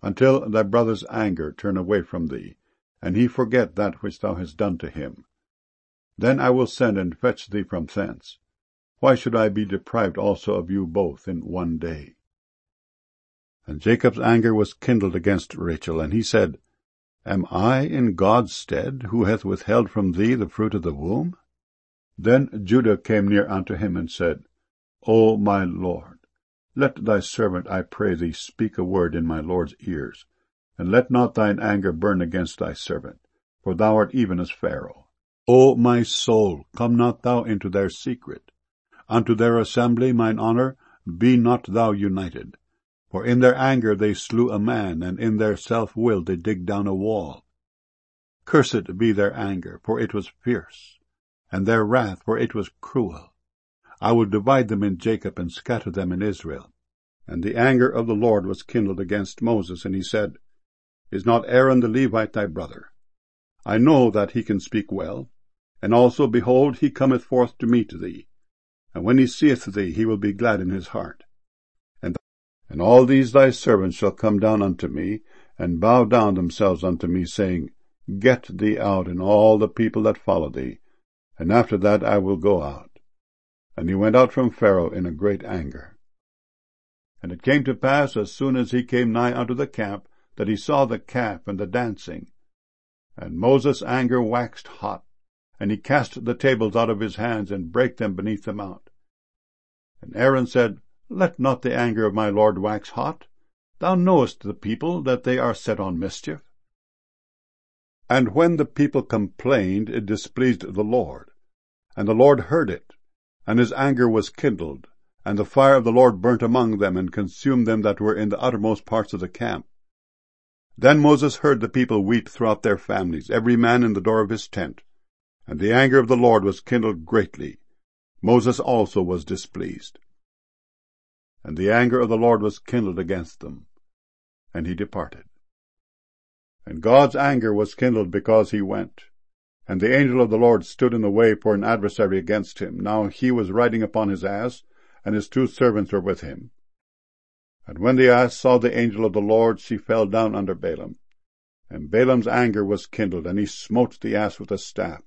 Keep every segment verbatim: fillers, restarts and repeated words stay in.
until thy brother's anger turn away from thee, and he forget that which thou hast done to him. Then I will send and fetch thee from thence. Why should I be deprived also of you both in one day? And Jacob's anger was kindled against Rachel, and he said, Am I in God's stead, who hath withheld from thee the fruit of the womb? Then Judah came near unto him, and said, O my lord, let thy servant, I pray thee, speak a word in my lord's ears, and let not thine anger burn against thy servant, for thou art even as Pharaoh. O my soul, come not thou into their secret. Unto their assembly, mine honour, be not thou united. For in their anger they slew a man, and in their self-will they dig down a wall. Cursed be their anger, for it was fierce, and their wrath, for it was cruel. I will divide them in Jacob, and scatter them in Israel. And the anger of the Lord was kindled against Moses, and he said, Is not Aaron the Levite thy brother? I know that he can speak well, and also, behold, he cometh forth to meet thee. And when he seeth thee, he will be glad in his heart. And, and all these thy servants shall come down unto me, and bow down themselves unto me, saying, Get thee out, and all the people that follow thee, and after that I will go out. And he went out from Pharaoh in a great anger. And it came to pass, as soon as he came nigh unto the camp, that he saw the calf and the dancing. And Moses' anger waxed hot, and he cast the tables out of his hands, and brake them beneath the mount. And Aaron said, Let not the anger of my lord wax hot. Thou knowest the people, that they are set on mischief. And when the people complained, it displeased the Lord. And the Lord heard it, and his anger was kindled, and the fire of the Lord burnt among them, and consumed them that were in the uttermost parts of the camp. Then Moses heard the people weep throughout their families, every man in the door of his tent. And the anger of the Lord was kindled greatly. Moses also was displeased. And the anger of the Lord was kindled against them, and he departed. And God's anger was kindled because he went. And the angel of the Lord stood in the way for an adversary against him. Now he was riding upon his ass, and his two servants were with him. And when the ass saw the angel of the Lord, she fell down under Balaam. And Balaam's anger was kindled, and he smote the ass with a staff.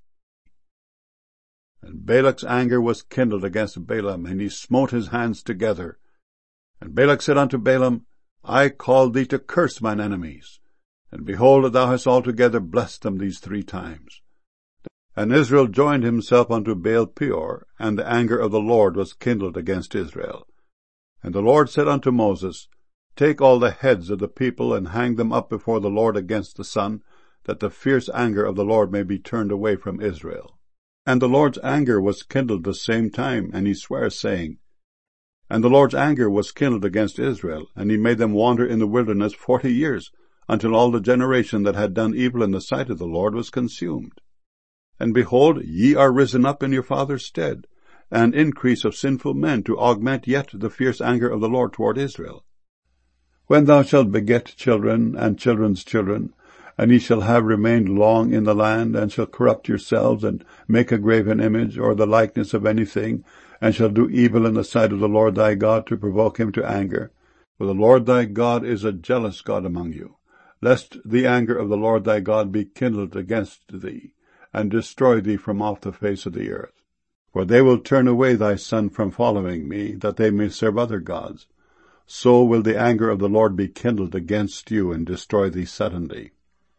And Balak's anger was kindled against Balaam, and he smote his hands together. And Balak said unto Balaam, I called thee to curse mine enemies, and behold, thou hast altogether blessed them these three times. And Israel joined himself unto Baal Peor, and the anger of the Lord was kindled against Israel. And the Lord said unto Moses, Take all the heads of the people, and hang them up before the Lord against the sun, that the fierce anger of the Lord may be turned away from Israel. And the Lord's anger was kindled the same time, and he sware, saying, And the Lord's anger was kindled against Israel, and he made them wander in the wilderness forty years, until all the generation that had done evil in the sight of the Lord was consumed. And behold, ye are risen up in your father's stead, an increase of sinful men, to augment yet the fierce anger of the Lord toward Israel. When thou shalt beget children and children's children, and ye shall have remained long in the land, and shall corrupt yourselves, and make a graven image, or the likeness of anything, and shall do evil in the sight of the Lord thy God, to provoke him to anger. For the Lord thy God is a jealous God among you, lest the anger of the Lord thy God be kindled against thee, and destroy thee from off the face of the earth. For they will turn away thy son from following me, that they may serve other gods. So will the anger of the Lord be kindled against you, and destroy thee suddenly.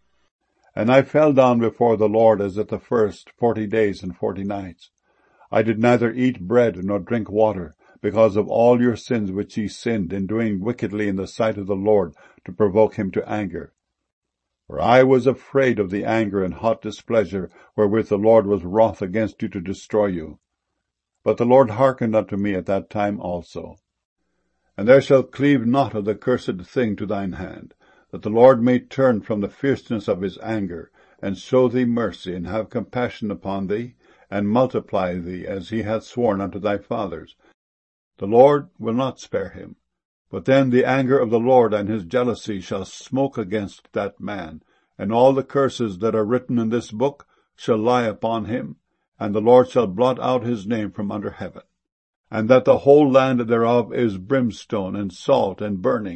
And I fell down before the Lord as at the first, forty days and forty nights. I did neither eat bread nor drink water, because of all your sins which ye sinned in doing wickedly in the sight of the Lord, to provoke him to anger. For I was afraid of the anger and hot displeasure wherewith the Lord was wroth against you to destroy you. But the Lord hearkened unto me at that time also. And there shall cleave not of the cursed thing to thine hand, that the Lord may turn from the fierceness of his anger, and show thee mercy, and have compassion upon thee, and multiply thee, as he hath sworn unto thy fathers. The Lord will not spare him. But then the anger of the Lord and his jealousy shall smoke against that man, and all the curses that are written in this book shall lie upon him, and the Lord shall blot out his name from under heaven. And that the whole land thereof is brimstone and salt and burning,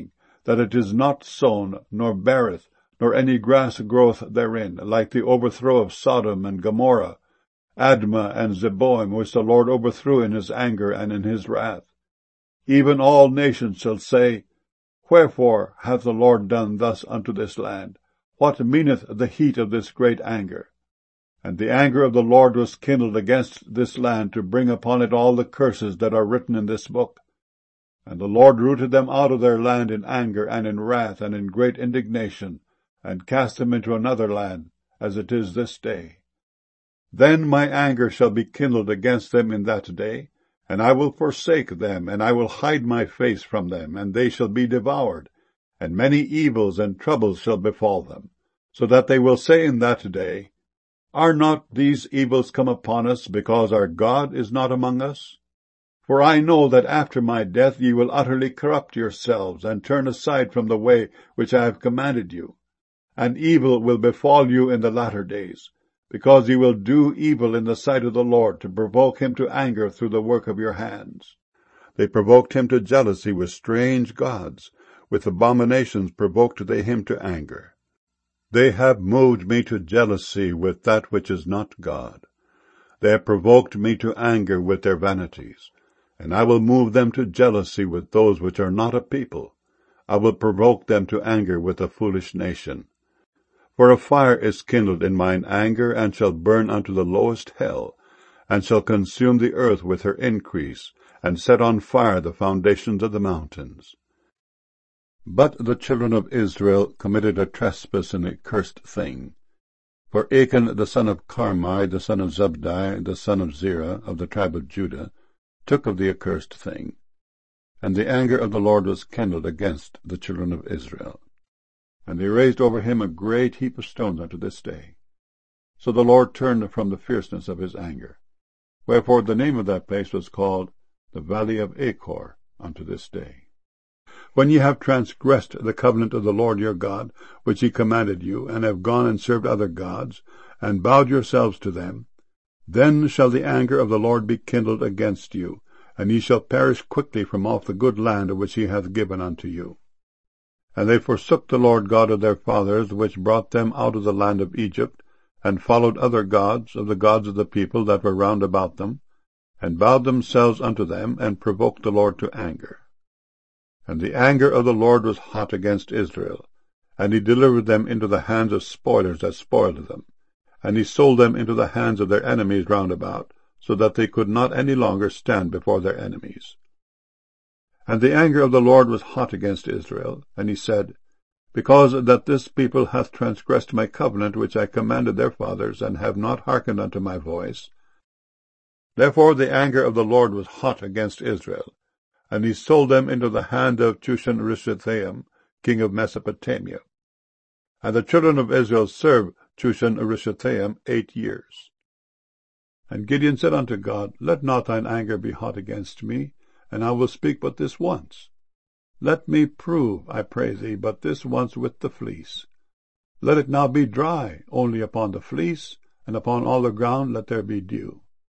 that it is not sown, nor beareth, nor any grass groweth therein, like the overthrow of Sodom and Gomorrah, Admah and Zeboim, which the Lord overthrew in his anger and in his wrath. Even all nations shall say, Wherefore hath the Lord done thus unto this land? What meaneth the heat of this great anger? And the anger of the Lord was kindled against this land, to bring upon it all the curses that are written in this book. And the Lord rooted them out of their land in anger and in wrath and in great indignation, and cast them into another land, as it is this day. Then my anger shall be kindled against them in that day, and I will forsake them, and I will hide my face from them, and they shall be devoured, and many evils and troubles shall befall them, so that they will say in that day, Are not these evils come upon us, because our God is not among us? For I know that after my death ye will utterly corrupt yourselves, and turn aside from the way which I have commanded you. And evil will befall you in the latter days, because ye will do evil in the sight of the Lord, to provoke him to anger through the work of your hands. They provoked him to jealousy with strange gods, with abominations provoked they him to anger. They have moved me to jealousy with that which is not God. They have provoked me to anger with their vanities. And I will move them to jealousy with those which are not a people. I will provoke them to anger with a foolish nation. For a fire is kindled in mine anger, and shall burn unto the lowest hell, and shall consume the earth with her increase, and set on fire the foundations of the mountains. But the children of Israel committed a trespass and a cursed thing. For Achan the son of Carmi, the son of Zabdi, the son of Zerah, of the tribe of Judah, took of the accursed thing, and the anger of the Lord was kindled against the children of Israel. And they raised over him a great heap of stones unto this day. So the Lord turned from the fierceness of his anger. Wherefore the name of that place was called the Valley of Achor unto this day. When ye have transgressed the covenant of the Lord your God, which he commanded you, and have gone and served other gods, and bowed yourselves to them, then shall the anger of the Lord be kindled against you, and ye shall perish quickly from off the good land which he hath given unto you. And they forsook the Lord God of their fathers, which brought them out of the land of Egypt, and followed other gods of the gods of the people that were round about them, and bowed themselves unto them, and provoked the Lord to anger. And the anger of the Lord was hot against Israel, and he delivered them into the hands of spoilers that spoiled them, and he sold them into the hands of their enemies round about, so that they could not any longer stand before their enemies. And the anger of the Lord was hot against Israel, and he said, Because that this people hath transgressed my covenant which I commanded their fathers, and have not hearkened unto my voice, therefore the anger of the Lord was hot against Israel, and he sold them into the hand of Chushan-Rishathaim, king of Mesopotamia. And the children of Israel served Chushan-Rishathaim eight years. And Gideon said unto God, Let not thine anger be hot against me, and I will speak but this once. Let me prove, I pray thee, but this once with the fleece. Let it now be dry, only upon the fleece, and upon all the ground let there be dew.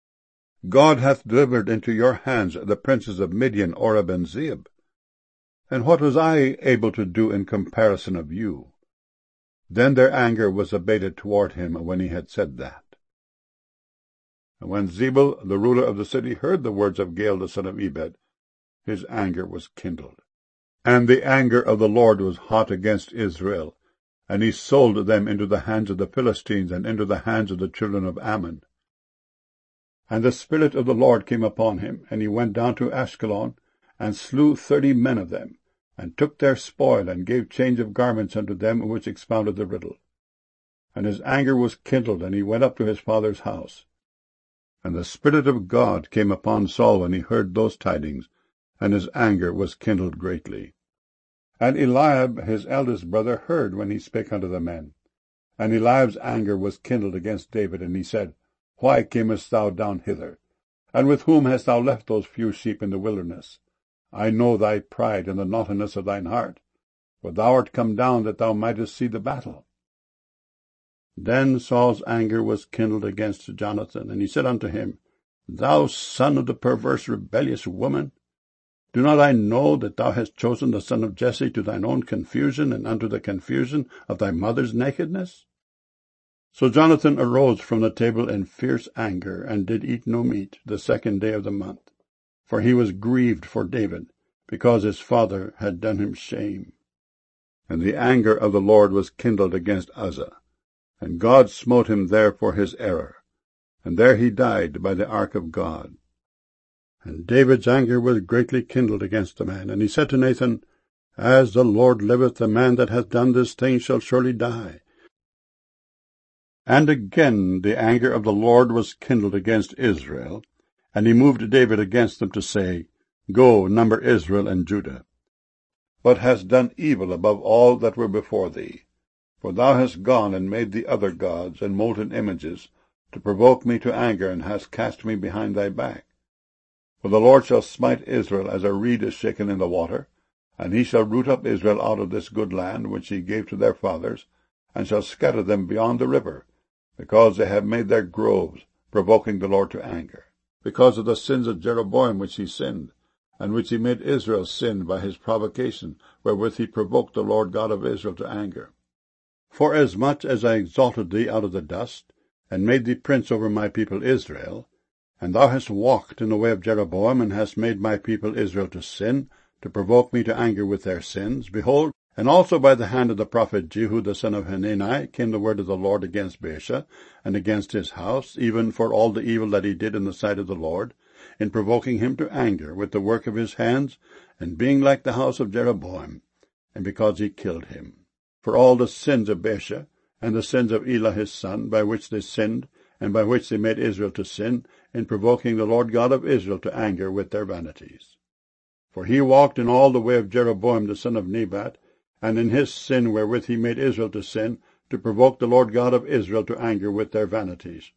God hath delivered into your hands the princes of Midian, Oreb, and Zeeb. And what was I able to do in comparison of you? Then their anger was abated toward him when he had said that. And when Zebul, the ruler of the city, heard the words of Gaal the son of Ebed, his anger was kindled. And the anger of the Lord was hot against Israel, and he sold them into the hands of the Philistines, and into the hands of the children of Ammon. And the Spirit of the Lord came upon him, and he went down to Ashkelon, and slew thirty men of them, and took their spoil, and gave change of garments unto them which expounded the riddle. And his anger was kindled, and he went up to his father's house. And the Spirit of God came upon Saul when he heard those tidings, and his anger was kindled greatly. And Eliab his eldest brother heard when he spake unto the men. And Eliab's anger was kindled against David, and he said, Why camest thou down hither? And with whom hast thou left those few sheep in the wilderness? I know thy pride and the naughtiness of thine heart, for thou art come down that thou mightest see the battle. Then Saul's anger was kindled against Jonathan, and he said unto him, Thou son of the perverse rebellious woman, Do not I know that thou hast chosen the son of Jesse to thine own confusion, and unto the confusion of thy mother's nakedness? So Jonathan arose from the table in fierce anger, and did eat no meat the second day of the month. For he was grieved for David, because his father had done him shame. And the anger of the Lord was kindled against Uzzah, and God smote him there for his error, and there he died by the ark of God. And David's anger was greatly kindled against the man, and he said to Nathan, As the Lord liveth, the man that hath done this thing shall surely die. And again the anger of the Lord was kindled against Israel, and he moved David against them to say, Go, number Israel and Judah. But hast done evil above all that were before thee. For thou hast gone and made thee other gods and molten images, to provoke me to anger, and hast cast me behind thy back. For the Lord shall smite Israel as a reed is shaken in the water, and he shall root up Israel out of this good land which he gave to their fathers, and shall scatter them beyond the river, because they have made their groves, provoking the Lord to anger, because of the sins of Jeroboam which he sinned, and which he made Israel sin by his provocation, wherewith he provoked the Lord God of Israel to anger. Forasmuch as I exalted thee out of the dust, and made thee prince over my people Israel, and thou hast walked in the way of Jeroboam, and hast made my people Israel to sin, to provoke me to anger with their sins, behold, and also by the hand of the prophet Jehu the son of Hanani came the word of the Lord against Baasha, and against his house, even for all the evil that he did in the sight of the Lord, in provoking him to anger with the work of his hands, and being like the house of Jeroboam, and because he killed him. For all the sins of Baasha, and the sins of Elah his son, by which they sinned, and by which they made Israel to sin, in provoking the Lord God of Israel to anger with their vanities. For he walked in all the way of Jeroboam the son of Nebat, and in his sin wherewith he made Israel to sin, to provoke the Lord God of Israel to anger with their vanities.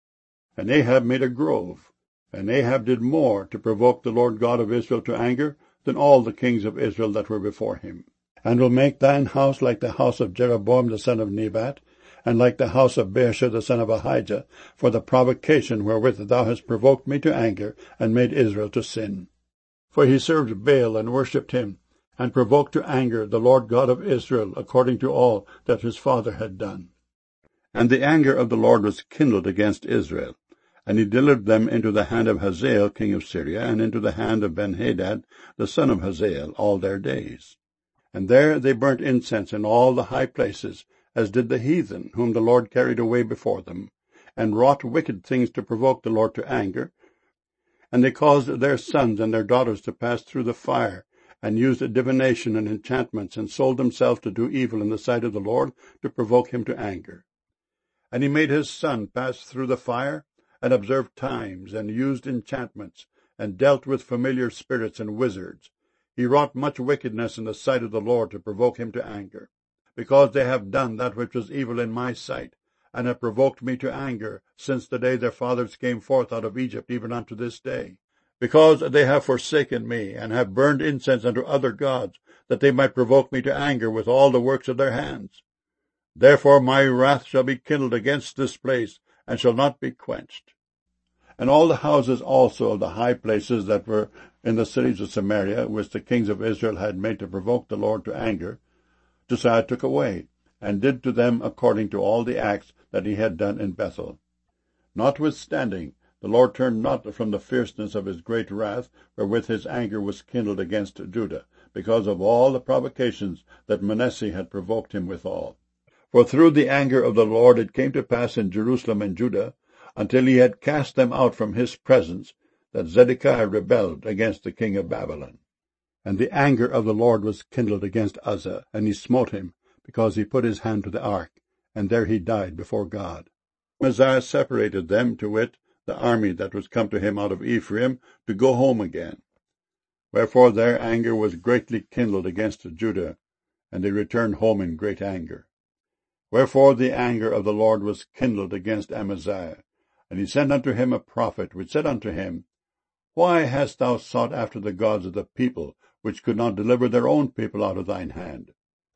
And Ahab made a grove, and Ahab did more to provoke the Lord God of Israel to anger than all the kings of Israel that were before him. And will make thine house like the house of Jeroboam the son of Nebat, and like the house of Baasha the son of Ahijah, for the provocation wherewith thou hast provoked me to anger, and made Israel to sin. For he served Baal, and worshipped him, and provoked to anger the Lord God of Israel, according to all that his father had done. And the anger of the Lord was kindled against Israel, and he delivered them into the hand of Hazael king of Syria, and into the hand of Benhadad the son of Hazael, all their days. And there they burnt incense in all the high places, as did the heathen, whom the Lord carried away before them, and wrought wicked things to provoke the Lord to anger. And they caused their sons and their daughters to pass through the fire, and used divination and enchantments, and sold themselves to do evil in the sight of the Lord, to provoke him to anger. And he made his son pass through the fire, and observed times, and used enchantments, and dealt with familiar spirits and wizards. He wrought much wickedness in the sight of the Lord, to provoke him to anger. Because they have done that which was evil in my sight, and have provoked me to anger, since the day their fathers came forth out of Egypt, even unto this day. Because they have forsaken me, and have burned incense unto other gods, that they might provoke me to anger with all the works of their hands. Therefore my wrath shall be kindled against this place, and shall not be quenched. And all the houses also of the high places that were in the cities of Samaria, which the kings of Israel had made to provoke the Lord to anger, Josiah took away, and did to them according to all the acts that he had done in Bethel. Notwithstanding, the Lord turned not from the fierceness of his great wrath, wherewith his anger was kindled against Judah, because of all the provocations that Manasseh had provoked him withal. For through the anger of the Lord it came to pass in Jerusalem and Judah, until he had cast them out from his presence, that Zedekiah rebelled against the king of Babylon. And the anger of the Lord was kindled against Uzzah, and he smote him, because he put his hand to the ark, and there he died before God. Amaziah separated them, to wit, the army that was come to him out of Ephraim, to go home again. Wherefore their anger was greatly kindled against Judah, and they returned home in great anger. Wherefore the anger of the Lord was kindled against Amaziah, and he sent unto him a prophet, which said unto him, Why hast thou sought after the gods of the people, which could not deliver their own people out of thine hand?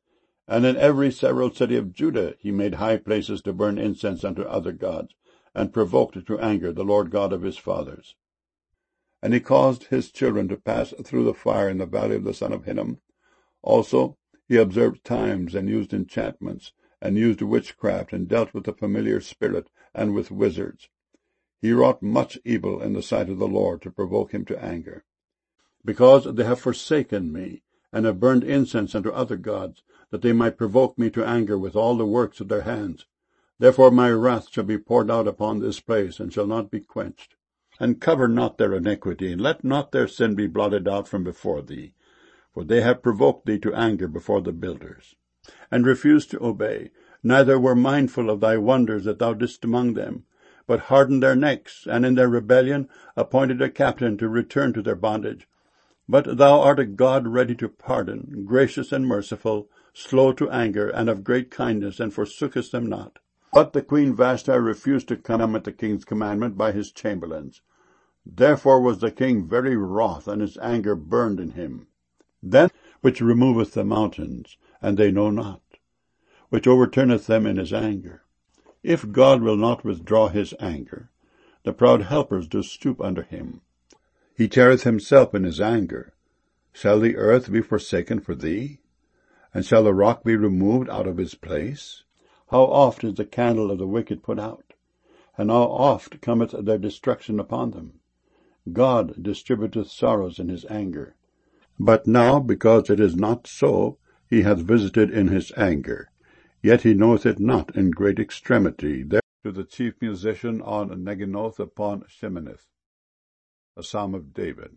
And in every several city of Judah he made high places to burn incense unto other gods, and provoked to anger the Lord God of his fathers. And he caused his children to pass through the fire in the valley of the son of Hinnom. Also he observed times, and used enchantments, and used witchcraft, and dealt with the familiar spirit, and with wizards. He wrought much evil in the sight of the Lord, to provoke him to anger. Because they have forsaken me, and have burned incense unto other gods, that they might provoke me to anger with all the works of their hands. Therefore my wrath shall be poured out upon this place, and shall not be quenched. And cover not their iniquity, and let not their sin be blotted out from before thee. For they have provoked thee to anger before the builders, and refused to obey, neither were mindful of thy wonders that thou didst among them, but hardened their necks, and in their rebellion appointed a captain to return to their bondage. But thou art a God ready to pardon, gracious and merciful, slow to anger, and of great kindness, and forsookest them not. But the queen Vashti refused to come at the king's commandment by his chamberlains. Therefore was the king very wroth, and his anger burned in him. Then which removeth the mountains, and they know not, which overturneth them in his anger. If God will not withdraw his anger, the proud helpers do stoop under him. He teareth himself in his anger. Shall the earth be forsaken for thee? And shall the rock be removed out of his place? How oft is the candle of the wicked put out, and how oft cometh their destruction upon them? God distributeth sorrows in his anger. But now, because it is not so, he hath visited in his anger. Yet he knoweth it not in great extremity. There to the chief musician on Neginoth upon Sheminith. A Psalm of David.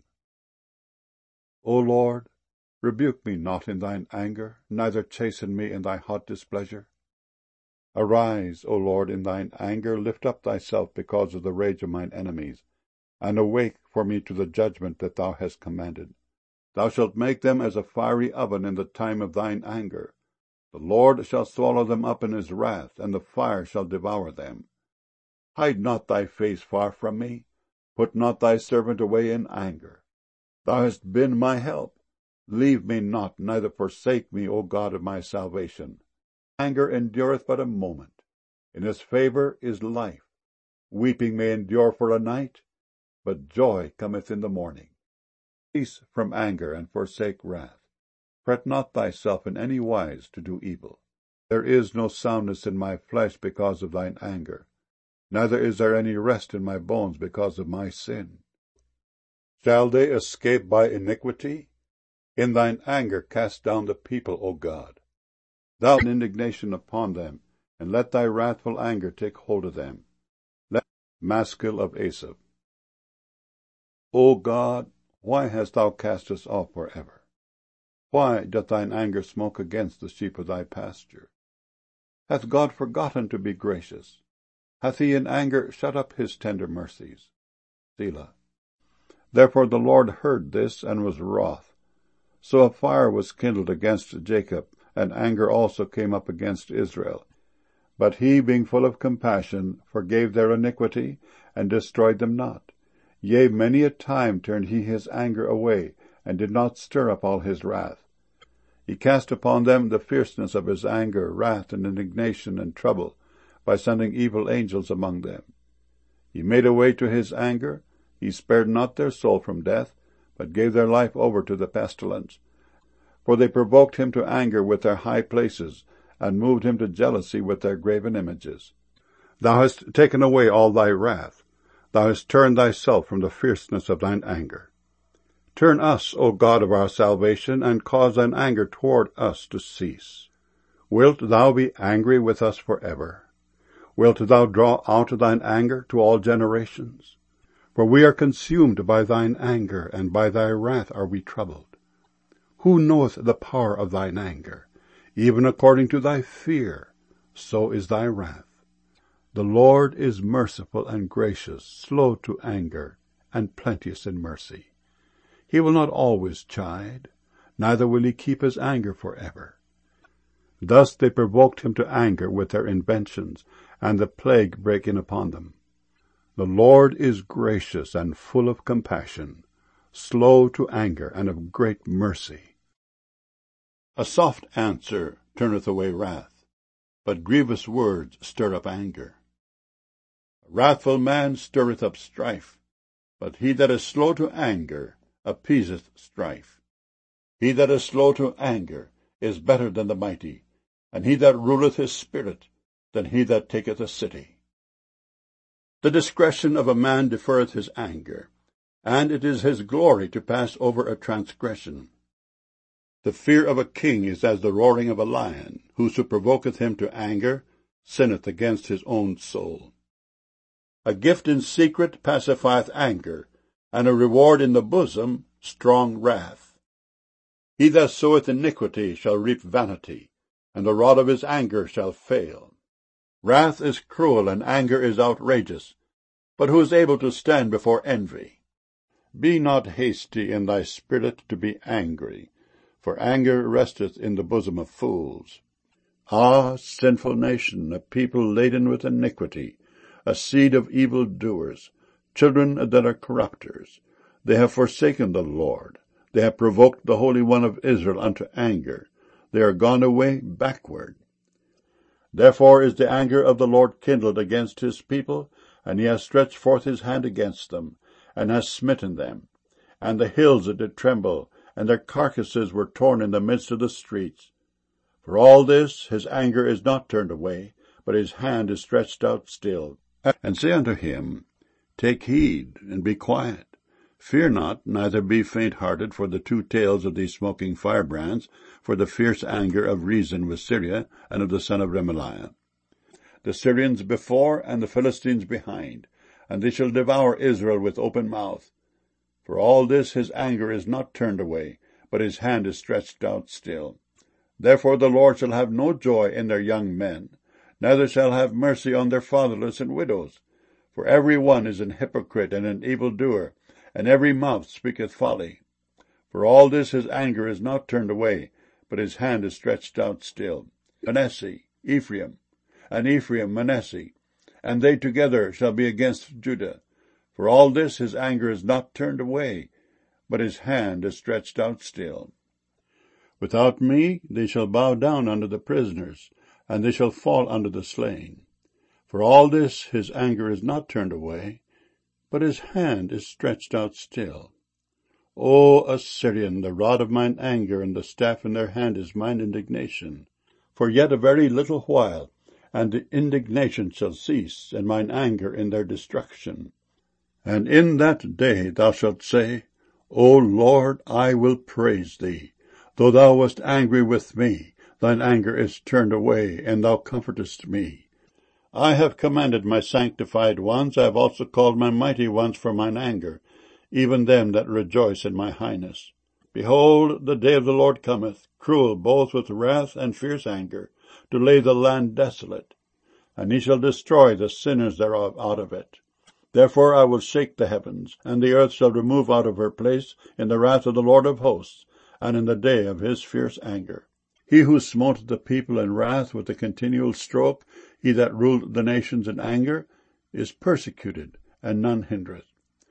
O Lord, rebuke me not in thine anger, neither chasten me in thy hot displeasure. Arise, O Lord, in thine anger, lift up thyself because of the rage of mine enemies, and awake for me to the judgment that thou hast commanded. Thou shalt make them as a fiery oven in the time of thine anger. The Lord shall swallow them up in his wrath, and the fire shall devour them. Hide not thy face far from me. Put not thy servant away in anger. Thou hast been my help. Leave me not, neither forsake me, O God of my salvation. Anger endureth but a moment. In his favour is life. Weeping may endure for a night, but joy cometh in the morning. Cease from anger, and forsake wrath. Fret not thyself in any wise to do evil. There is no soundness in my flesh because of thine anger, neither is there any rest in my bones because of my sin. Shall they escape by iniquity? In thine anger cast down the people, O God. Thou in indignation upon them, and let thy wrathful anger take hold of them. Let Maskil of Asaph. O God, why hast thou cast us off for ever? Why doth thine anger smoke against the sheep of thy pasture? Hath God forgotten to be gracious? Hath he in anger shut up his tender mercies? Selah. Therefore the Lord heard this, and was wroth. So a fire was kindled against Jacob, and anger also came up against Israel. But he, being full of compassion, forgave their iniquity, and destroyed them not. Yea, many a time turned he his anger away, and did not stir up all his wrath. He cast upon them the fierceness of his anger, wrath, and indignation, and trouble, by sending evil angels among them. He made a way to his anger. He spared not their soul from death, but gave their life over to the pestilence. For they provoked him to anger with their high places, and moved him to jealousy with their graven images. Thou hast taken away all thy wrath. Thou hast turned thyself from the fierceness of thine anger. Turn us, O God of our salvation, and cause thine anger toward us to cease. Wilt thou be angry with us forever? Wilt thou draw out thine anger to all generations? For we are consumed by thine anger, and by thy wrath are we troubled. Who knoweth the power of thine anger? Even according to thy fear, so is thy wrath. The Lord is merciful and gracious, slow to anger, and plenteous in mercy. He will not always chide, neither will he keep his anger forever. Thus they provoked him to anger with their inventions, and the plague brake in upon them. The Lord is gracious and full of compassion, slow to anger, and of great mercy. A soft answer turneth away wrath, but grievous words stir up anger. A wrathful man stirreth up strife, But he that is slow to anger appeaseth strife. He that is slow to anger is better than the mighty, and he that ruleth his spirit than he that taketh a city. The discretion of a man deferreth his anger, and it is his glory to pass over a transgression. The fear of a king is as the roaring of a lion. Whoso provoketh him to anger sinneth against his own soul. A gift in secret pacifieth anger, and a reward in the bosom strong wrath. He that soweth iniquity shall reap vanity, and the rod of his anger shall fail. Wrath is cruel, and anger is outrageous, but who is able to stand before envy? Be not hasty in thy spirit to be angry, for anger resteth in the bosom of fools. Ah, sinful nation, a people laden with iniquity, a seed of evil doers, children that are corrupters. They have forsaken the Lord. They have provoked the Holy One of Israel unto anger. They are gone away backward. Therefore is the anger of the Lord kindled against his people, and he has stretched forth his hand against them, and has smitten them. And the hills did tremble, and their carcasses were torn in the midst of the streets. For all this his anger is not turned away, but his hand is stretched out still. And say unto him, Take heed, and be quiet. Fear not, neither be faint-hearted for the two tails of these smoking firebrands, for the fierce anger of Rezin with Syria, and of the son of Remaliah. The Syrians before, and the Philistines behind, and they shall devour Israel with open mouth. For all this his anger is not turned away, but his hand is stretched out still. Therefore the Lord shall have no joy in their young men, neither shall have mercy on their fatherless and widows. For every one is an hypocrite and an evildoer, and every mouth speaketh folly. For all this his anger is not turned away, but his hand is stretched out still. Manasseh, Ephraim, and Ephraim Manasseh, and they together shall be against Judah. For all this his anger is not turned away, but his hand is stretched out still. Without me they shall bow down under the prisoners, and they shall fall under the slain. For all this his anger is not turned away, but his hand is stretched out still. O Assyrian, the rod of mine anger, and the staff in their hand is mine indignation. For yet a very little while, and the indignation shall cease, and mine anger in their destruction. And in that day thou shalt say, O Lord, I will praise thee. Though thou wast angry with me, thine anger is turned away, and thou comfortest me. I have commanded my sanctified ones, I have also called my mighty ones for mine anger, even them that rejoice in my highness. Behold, the day of the Lord cometh, cruel both with wrath and fierce anger, to lay the land desolate, and he shall destroy the sinners thereof out of it. Therefore I will shake the heavens, and the earth shall remove out of her place in the wrath of the Lord of hosts, and in the day of his fierce anger. He who smote the people in wrath with a continual stroke, he that ruled the nations in anger, is persecuted, and none hindereth.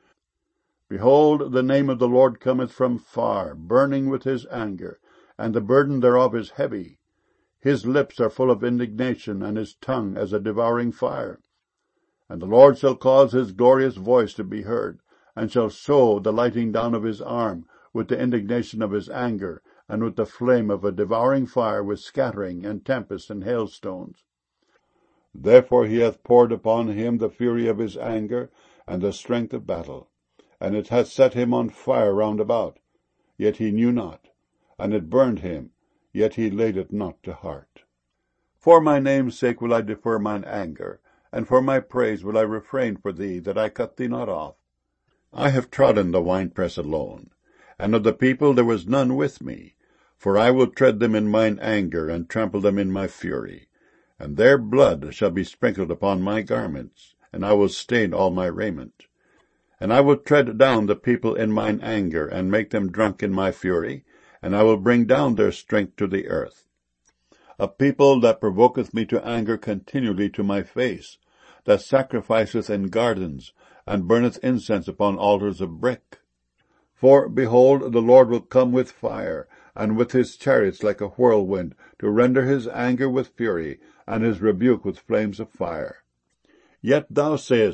Behold, the name of the Lord cometh from far, burning with his anger, and the burden thereof is heavy. His lips are full of indignation, and his tongue as a devouring fire. And the Lord shall cause his glorious voice to be heard, and shall show the lighting down of his arm, with the indignation of his anger, and with the flame of a devouring fire, with scattering, and tempest, and hailstones. Therefore he hath poured upon him the fury of his anger, and the strength of battle. And it hath set him on fire round about, yet he knew not. And it burned him, yet he laid it not to heart. For my name's sake will I defer mine anger, and for my praise will I refrain for thee, that I cut thee not off. I have trodden the winepress alone, and of the people there was none with me. For I will tread them in mine anger, and trample them in my fury. And their blood shall be sprinkled upon my garments, and I will stain all my raiment. And I will tread down the people in mine anger, and make them drunk in my fury, and I will bring down their strength to the earth. A people that provoketh me to anger continually to my face, that sacrificeth in gardens, and burneth incense upon altars of brick. For, behold, the Lord will come with fire, and with his chariots like a whirlwind, to render his anger with fury, and his rebuke with flames of fire. Yet thou sayest,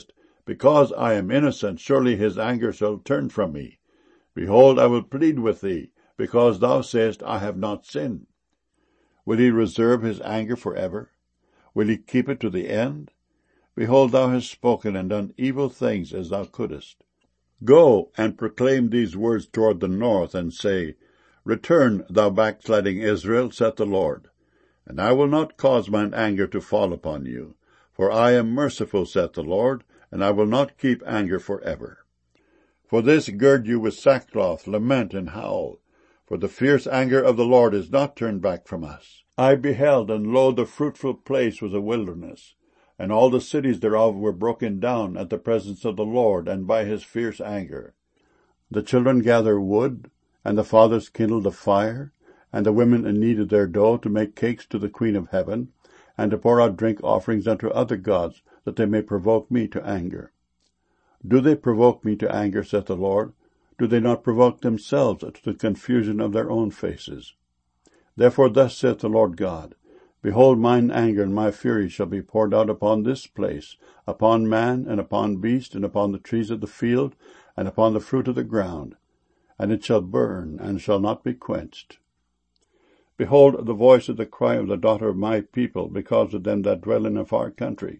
Because I am innocent, surely his anger shall turn from me. Behold, I will plead with thee, because thou sayest, I have not sinned. Will he reserve his anger forever? Will he keep it to the end? Behold, thou hast spoken and done evil things as thou couldest. Go and proclaim these words toward the north, and say, Return, thou backsliding Israel, saith the Lord. And I will not cause mine anger to fall upon you. For I am merciful, saith the Lord, and I will not keep anger forever. For this gird you with sackcloth, lament and howl. For the fierce anger of the Lord is not turned back from us. I beheld, and lo, the fruitful place was a wilderness, and all the cities thereof were broken down at the presence of the Lord, and by his fierce anger. The children gather wood, and the fathers kindled a fire, and the women kneaded their dough to make cakes to the Queen of Heaven, and to pour out drink offerings unto other gods, that they may provoke me to anger. Do they provoke me to anger, saith the Lord? Do they not provoke themselves to the confusion of their own faces? Therefore thus saith the Lord God, Behold, mine anger and my fury shall be poured out upon this place, upon man, and upon beast, and upon the trees of the field, and upon the fruit of the ground, and it shall burn, and shall not be quenched. Behold the voice of the cry of the daughter of my people, because of them that dwell in a far country.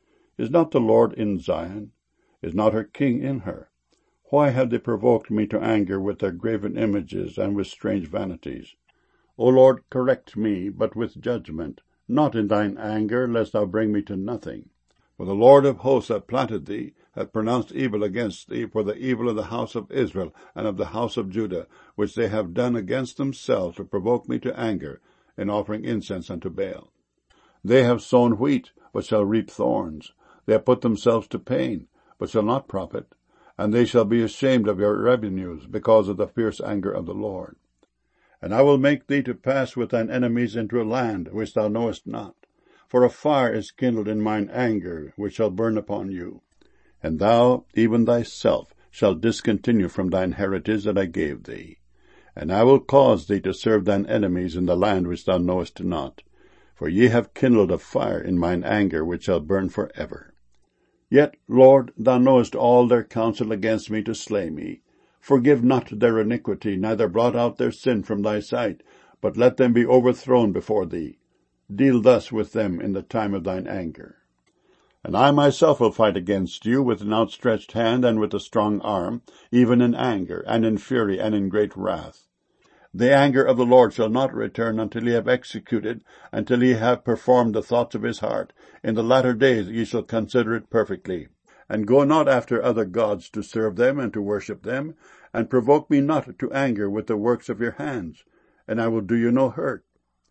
Is not the Lord in Zion? Is not her king in her? Why have they provoked me to anger with their graven images and with strange vanities? O Lord, correct me, but with judgment, not in thine anger, lest thou bring me to nothing. For the Lord of hosts hath planted thee, hath pronounced evil against thee, for the evil of the house of Israel and of the house of Judah, which they have done against themselves to provoke me to anger, in offering incense unto Baal. They have sown wheat, but shall reap thorns. They have put themselves to pain, but shall not profit. And they shall be ashamed of your revenues, because of the fierce anger of the Lord. And I will make thee to pass with thine enemies into a land which thou knowest not. For a fire is kindled in mine anger, which shall burn upon you. And thou, even thyself, shalt discontinue from thine heritage that I gave thee. And I will cause thee to serve thine enemies in the land which thou knowest not. For ye have kindled a fire in mine anger, which shall burn for ever. Yet, Lord, thou knowest all their counsel against me to slay me. Forgive not their iniquity, neither blot out their sin from thy sight, but let them be overthrown before thee. Deal thus with them in the time of thine anger. And I myself will fight against you with an outstretched hand and with a strong arm, even in anger, and in fury, and in great wrath. The anger of the Lord shall not return until he have executed, until he have performed the thoughts of his heart. In the latter days ye shall consider it perfectly. And go not after other gods to serve them and to worship them, and provoke me not to anger with the works of your hands, and I will do you no hurt.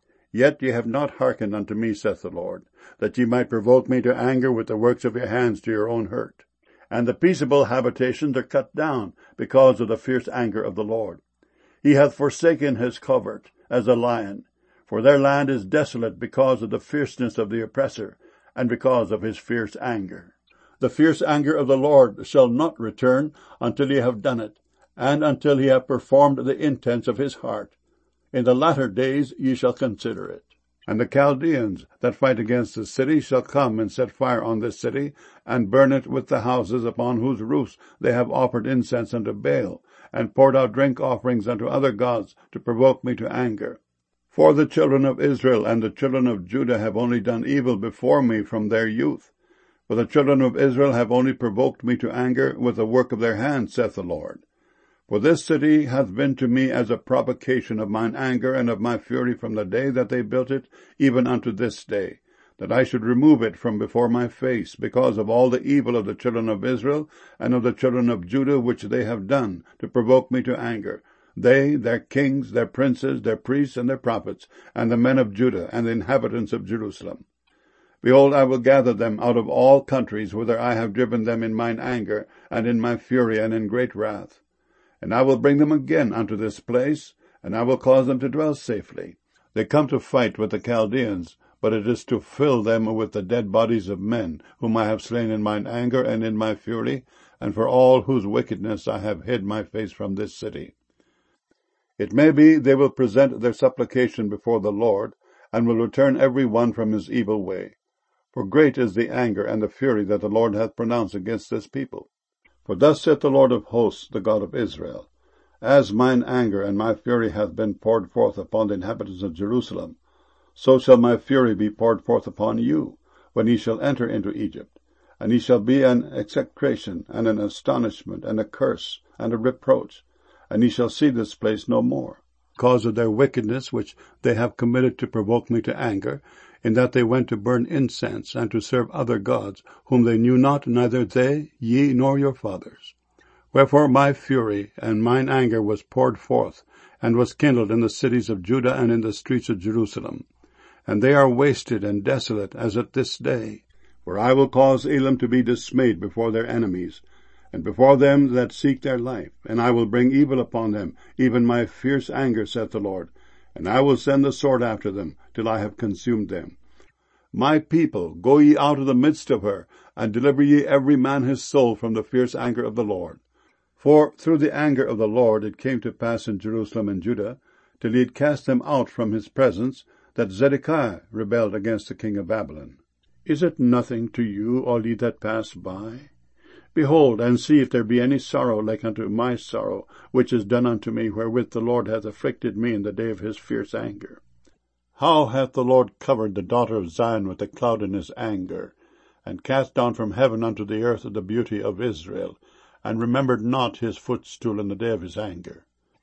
Yet ye have not hearkened unto me, saith the Lord, that ye might provoke me to anger with the works of your hands to your own hurt. And the peaceable habitations are cut down, because of the fierce anger of the Lord. He hath forsaken his covert, as a lion, for their land is desolate because of the fierceness of the oppressor, and because of his fierce anger. The fierce anger of the Lord shall not return until he have done it, and until he have performed the intents of his heart. In the latter days ye shall consider it. And the Chaldeans that fight against the city shall come and set fire on this city, and burn it with the houses upon whose roofs they have offered incense unto Baal, and poured out drink offerings unto other gods, to provoke me to anger. For the children of Israel and the children of Judah have only done evil before me from their youth. For the children of Israel have only provoked me to anger with the work of their hands, saith the Lord. For this city hath been to me as a provocation of mine anger and of my fury from the day that they built it, even unto this day, that I should remove it from before my face, because of all the evil of the children of Israel and of the children of Judah which they have done, to provoke me to anger, they, their kings, their princes, their priests, and their prophets, and the men of Judah, and the inhabitants of Jerusalem. Behold, I will gather them out of all countries whither I have driven them in mine anger, and in my fury, and in great wrath. And I will bring them again unto this place, and I will cause them to dwell safely. They come to fight with the Chaldeans, but it is to fill them with the dead bodies of men, whom I have slain in mine anger and in my fury, and for all whose wickedness I have hid my face from this city. It may be they will present their supplication before the Lord, and will return every one from his evil way. For great is the anger and the fury that the Lord hath pronounced against this people. For thus saith the Lord of hosts, the God of Israel, As mine anger and my fury hath been poured forth upon the inhabitants of Jerusalem, so shall my fury be poured forth upon you, when ye shall enter into Egypt. And ye shall be an execration, and an astonishment, and a curse, and a reproach, and ye shall see this place no more, because of their wickedness which they have committed to provoke me to anger, in that they went to burn incense, and to serve other gods, whom they knew not, neither they, ye, nor your fathers. Wherefore my fury and mine anger was poured forth, and was kindled in the cities of Judah and in the streets of Jerusalem. And they are wasted and desolate as at this day. For I will cause Elam to be dismayed before their enemies, and before them that seek their life, and I will bring evil upon them, even my fierce anger, saith the Lord, and I will send the sword after them, till I have consumed them. My people, go ye out of the midst of her, and deliver ye every man his soul from the fierce anger of the Lord. For through the anger of the Lord it came to pass in Jerusalem and Judah, till he had cast them out from his presence, that Zedekiah rebelled against the king of Babylon. Is it nothing to you, all ye that pass by? Behold, and see if there be any sorrow like unto my sorrow, which is done unto me, wherewith the Lord hath afflicted me in the day of his fierce anger. How hath the Lord covered the daughter of Zion with a cloud in his anger, and cast down from heaven unto the earth the beauty of Israel, and remembered not his footstool in the day of his anger.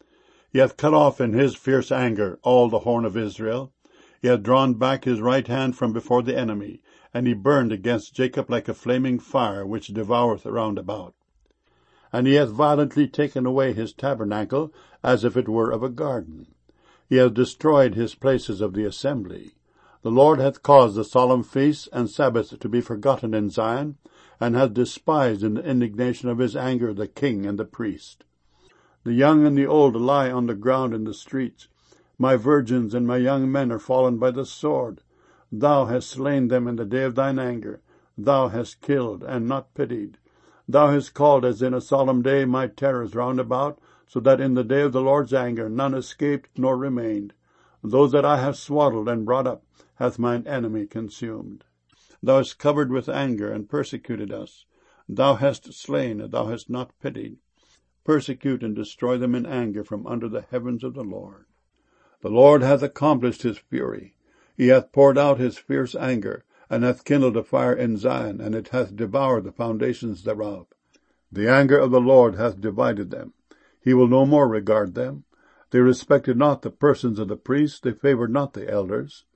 He hath cut off in his fierce anger all the horn of Israel. He hath drawn back his right hand from before the enemy, and he burned against Jacob like a flaming fire, which devoureth round about. And he hath violently taken away his tabernacle, as if it were of a garden. He hath destroyed his places of the assembly. The Lord hath caused the solemn feasts and Sabbaths to be forgotten in Zion, and hath despised in the indignation of his anger the king and the priest. The young and the old lie on the ground in the streets. My virgins and my young men are fallen by the sword. Thou hast slain them in the day of thine anger. Thou hast killed, and not pitied. Thou hast called as in a solemn day my terrors round about, so that in the day of the Lord's anger none escaped nor remained. Those that I have swaddled and brought up hath mine enemy consumed. Thou hast covered with anger, and persecuted us. Thou hast slain, thou hast not pitied. Persecute and destroy them in anger from under the heavens of the Lord. The Lord hath accomplished his fury. He hath poured out his fierce anger, and hath kindled a fire in Zion, and it hath devoured the foundations thereof. The anger of the Lord hath divided them. He will no more regard them. They respected not the persons of the priests, they favored not the elders.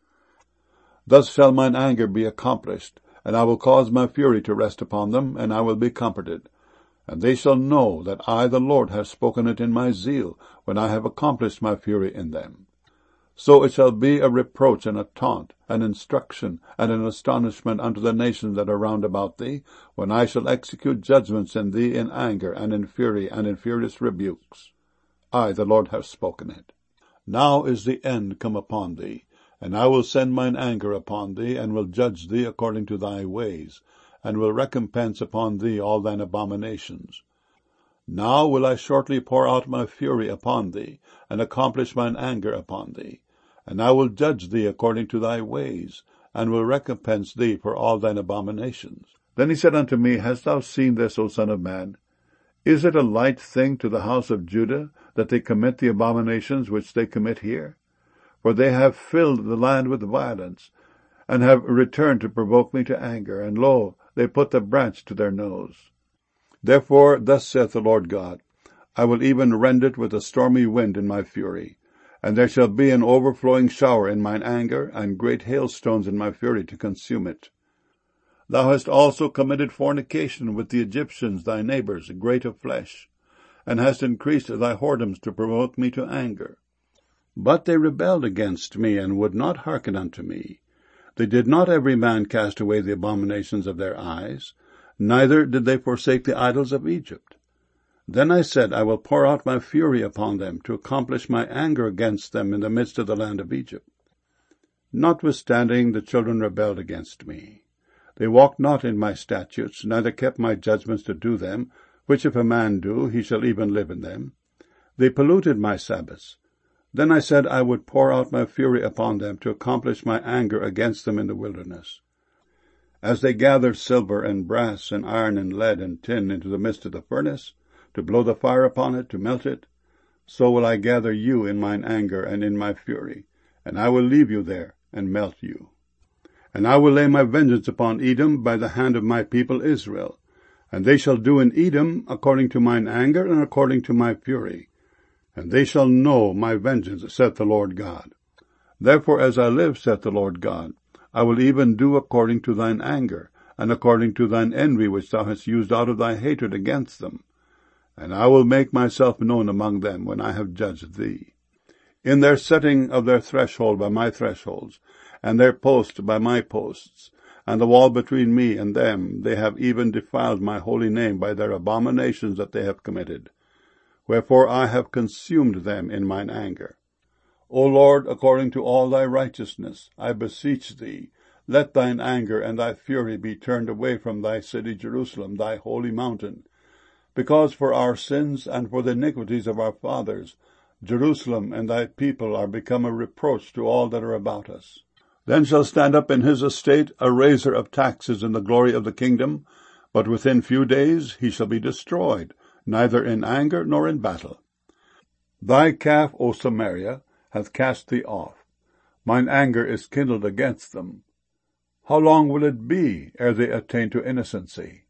Thus shall mine anger be accomplished, and I will cause my fury to rest upon them, and I will be comforted. And they shall know that I, the Lord, have spoken it in my zeal, when I have accomplished my fury in them. So it shall be a reproach and a taunt, an instruction and an astonishment unto the nations that are round about thee, when I shall execute judgments in thee in anger and in fury and in furious rebukes. I, the Lord, have spoken it. Now is the end come upon thee, and I will send mine anger upon thee, and will judge thee according to thy ways, and will recompense upon thee all thine abominations. Now will I shortly pour out my fury upon thee, and accomplish mine anger upon thee. And I will judge thee according to thy ways, and will recompense thee for all thine abominations. Then he said unto me, Hast thou seen this, O son of man? Is it a light thing to the house of Judah, that they commit the abominations which they commit here? For they have filled the land with violence, and have returned to provoke me to anger, and lo, they put the branch to their nose. Therefore thus saith the Lord God, I will even rend it with a stormy wind in my fury. And there shall be an overflowing shower in mine anger, and great hailstones in my fury to consume it. Thou hast also committed fornication with the Egyptians thy neighbors, great of flesh, and hast increased thy whoredoms to provoke me to anger. But they rebelled against me, and would not hearken unto me. They did not every man cast away the abominations of their eyes, neither did they forsake the idols of Egypt. Then I said, I will pour out my fury upon them, to accomplish my anger against them in the midst of the land of Egypt. Notwithstanding, the children rebelled against me. They walked not in my statutes, neither kept my judgments to do them, which if a man do, he shall even live in them. They polluted my Sabbaths. Then I said, I would pour out my fury upon them, to accomplish my anger against them in the wilderness. As they gather silver and brass and iron and lead and tin into the midst of the furnace, to blow the fire upon it, to melt it, so will I gather you in mine anger and in my fury, and I will leave you there and melt you. And I will lay my vengeance upon Edom by the hand of my people Israel, and they shall do in Edom according to mine anger and according to my fury, and they shall know my vengeance, saith the Lord God. Therefore, as I live, saith the Lord God, I will even do according to thine anger, and according to thine envy which thou hast used out of thy hatred against them. And I will make myself known among them when I have judged thee. In their setting of their threshold by my thresholds, and their post by my posts, and the wall between me and them, they have even defiled my holy name by their abominations that they have committed. Wherefore I have consumed them in mine anger. O Lord, according to all thy righteousness, I beseech thee, let thine anger and thy fury be turned away from thy city Jerusalem, thy holy mountain. Because for our sins and for the iniquities of our fathers, Jerusalem and thy people are become a reproach to all that are about us. Then shall stand up in his estate a raiser of taxes in the glory of the kingdom, but within few days he shall be destroyed, neither in anger nor in battle. Thy calf, O Samaria, hath cast thee off. Mine anger is kindled against them. How long will it be ere they attain to innocency?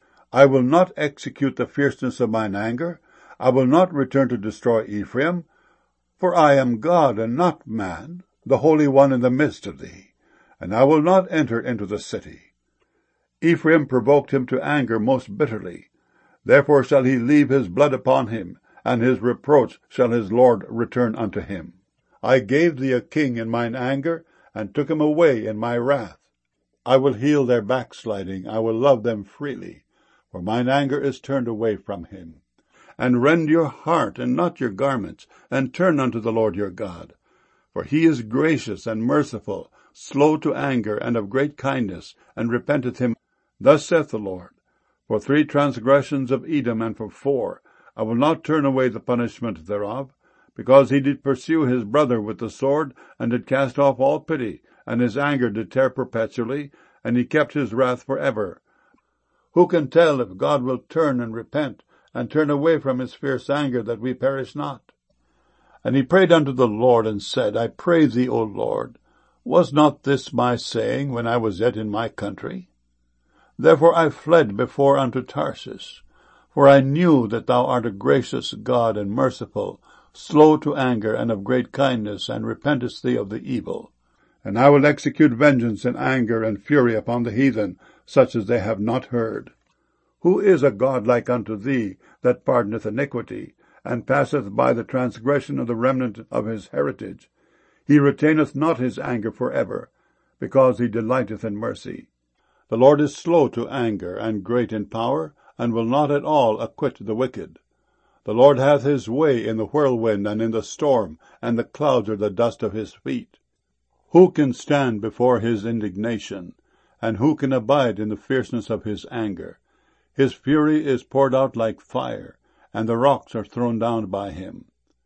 I will not execute the fierceness of mine anger. I will not return to destroy Ephraim, for I am God and not man, the Holy One in the midst of thee, and I will not enter into the city. Ephraim provoked him to anger most bitterly. Therefore shall he leave his blood upon him, and his reproach shall his Lord return unto him. I gave thee a king in mine anger, and took him away in my wrath. I will heal their backsliding, I will love them freely, for mine anger is turned away from him. And rend your heart, and not your garments, and turn unto the Lord your God. For he is gracious and merciful, slow to anger, and of great kindness, and repenteth him. Thus saith the Lord, for three transgressions of Edom, and for four, I will not turn away the punishment thereof, because he did pursue his brother with the sword, and did cast off all pity, and his anger did tear perpetually, and he kept his wrath for ever. Who can tell if God will turn and repent, and turn away from his fierce anger, that we perish not? And he prayed unto the Lord, and said, I pray thee, O Lord, was not this my saying when I was yet in my country? Therefore I fled before unto Tarshish, for I knew that thou art a gracious God and merciful, slow to anger, and of great kindness, and repentest thee of the evil. And I will execute vengeance and anger and fury upon the heathen, such as they have not heard. Who is a God like unto thee, that pardoneth iniquity, and passeth by the transgression of the remnant of his heritage? He retaineth not his anger for ever, because he delighteth in mercy. The Lord is slow to anger, and great in power, and will not at all acquit the wicked. The Lord hath his way in the whirlwind and in the storm, and the clouds are the dust of his feet. Who can stand before his indignation, and who can abide in the fierceness of his anger? His fury is poured out like fire, and the rocks are thrown down by him.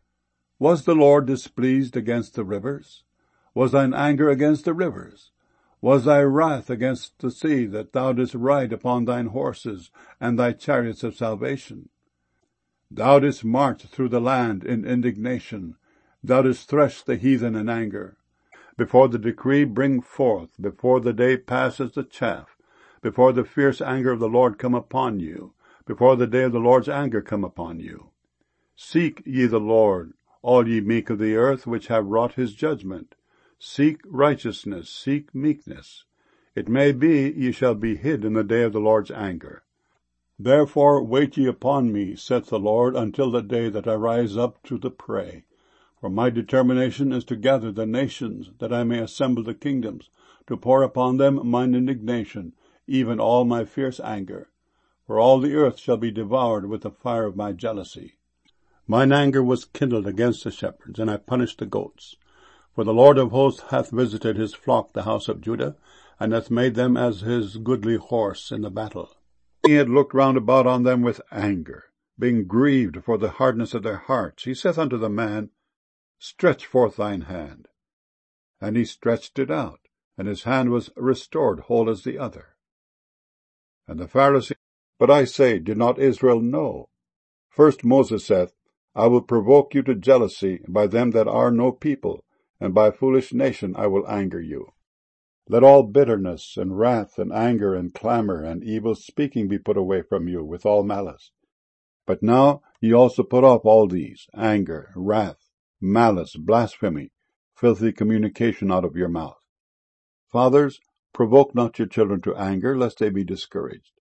Was the Lord displeased against the rivers? Was thine anger against the rivers? Was thy wrath against the sea, that thou didst ride upon thine horses, and thy chariots of salvation? Thou didst march through the land in indignation. Thou didst thresh the heathen in anger. Before the decree bring forth, before the day passes the chaff, before the fierce anger of the Lord come upon you, before the day of the Lord's anger come upon you. Seek ye the Lord, all ye meek of the earth, which have wrought his judgment. Seek righteousness, seek meekness. It may be ye shall be hid in the day of the Lord's anger. Therefore wait ye upon me, saith the Lord, until the day that I rise up to the prey. For my determination is to gather the nations, that I may assemble the kingdoms, to pour upon them mine indignation, even all my fierce anger. For all the earth shall be devoured with the fire of my jealousy. Mine anger was kindled against the shepherds, and I punished the goats. For the Lord of hosts hath visited his flock, the house of Judah, and hath made them as his goodly horse in the battle. He had looked round about on them with anger, being grieved for the hardness of their hearts. He saith unto the man, Stretch forth thine hand. And he stretched it out, and his hand was restored whole as the other. And the Pharisees, But I say, did not Israel know? First Moses saith, I will provoke you to jealousy by them that are no people, and by a foolish nation I will anger you. Let all bitterness and wrath and anger and clamour and evil speaking be put away from you with all malice. But now ye also put off all these, anger, wrath, malice, blasphemy, filthy communication out of your mouth. Fathers, provoke not your children to anger, lest they be discouraged.